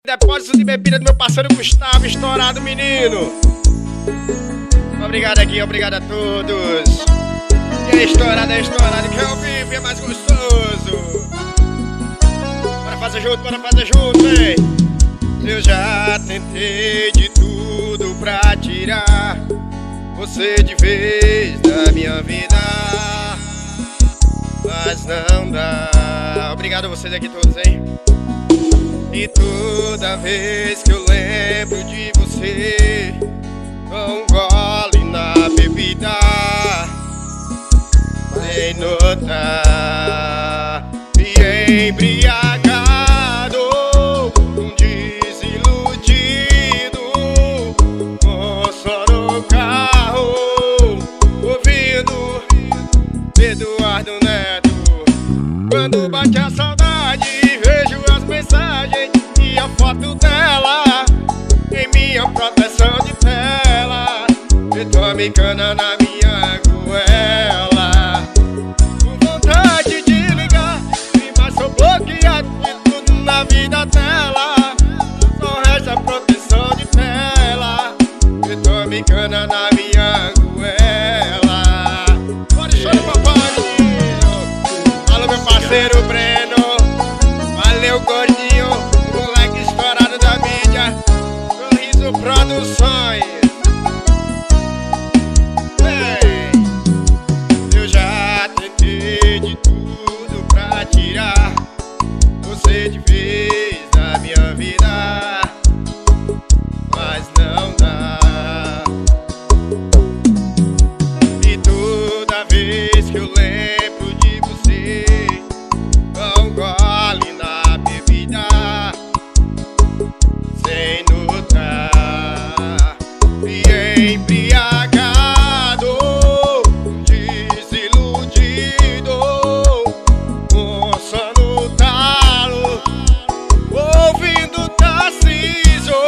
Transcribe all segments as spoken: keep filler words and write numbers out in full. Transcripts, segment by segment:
Depósito de bebida do meu parceiro Gustavo, estourado, menino. Obrigado aqui, obrigado a todos. E é estourado, é estourado, que é ao vivo e é mais gostoso. Bora fazer junto, bora fazer junto, vem. Eu já tentei de tudo pra tirar você de vez da minha vida, mas não dá. Obrigado a vocês aqui todos, hein? E toda vez que eu lembro de você, dou um gole na bebida, sem notar, e embriagado, um desiludido, com som no carro, ouvindo Eduardo Neto. Quando bate a saudade, vejo as mensagens e a foto dela em minha proteção de tela. E tome cana na minha goela, com vontade de ligar, mas sou bloqueado de tudo na vida dela. Só resta proteção de tela. E tome cana na minha goela. Bora, chora, papai, menino. Alô, meu parceiro Breno. Valeu, gordinho, moleque estourado da mídia. Sorriso Produções. Ei, eu já tentei de tudo pra tirar você de vez da minha vida, mas não dá. E toda vez que eu lembro de você, dou um gole na bebida, sem notar, e embriagado, desiludido, com som no talo, ouvindo Tarcísio.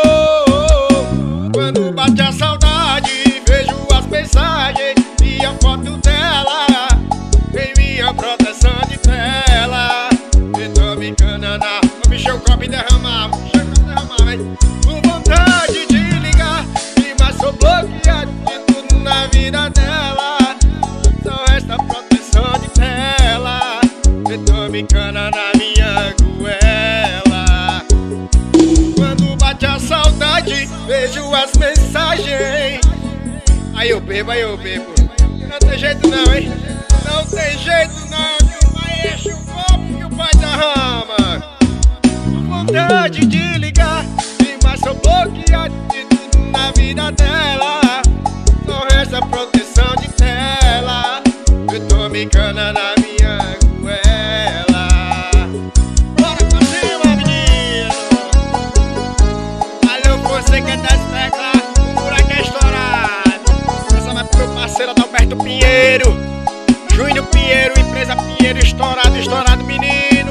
Quando bate a saudade, vejo as mensagens e a foto dela em minha proteção de tela. E tome cana na... Vou encher o copo e derramar, vou encher o copo e derramar, vem. Com vontade de ligar, mas sou bloqueado de tudo na vida dela. Só resta proteção de tela. E tome cana na minha goela. Quando bate a saudade, vejo as mensagens. Aí eu bebo, aí eu bebo. Não tem jeito não, hein? Não tem jeito não, viu? Vai, enche o copo que o pai derrama. Com vontade de ligar, mas sou bloqueado de tudo na vida dela. Só resta proteção de tela. Eu tome cana na minha goela. Bora pra cima, menino. Valeu, você que é das teclas, o buraco é estourado. Essa vai pro meu parceiro Adalberto Pinheiro, Júnior Pinheiro, empresa Pinheiro, estourado, estourado, menino.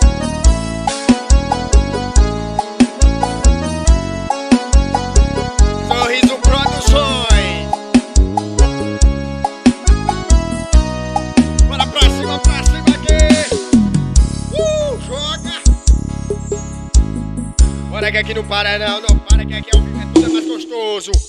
Sorriso Produções. Bora pra cima, pra cima aqui. Uh, joga. Bora que aqui não para não, não para que aqui é o vivo, é tudo é mais gostoso.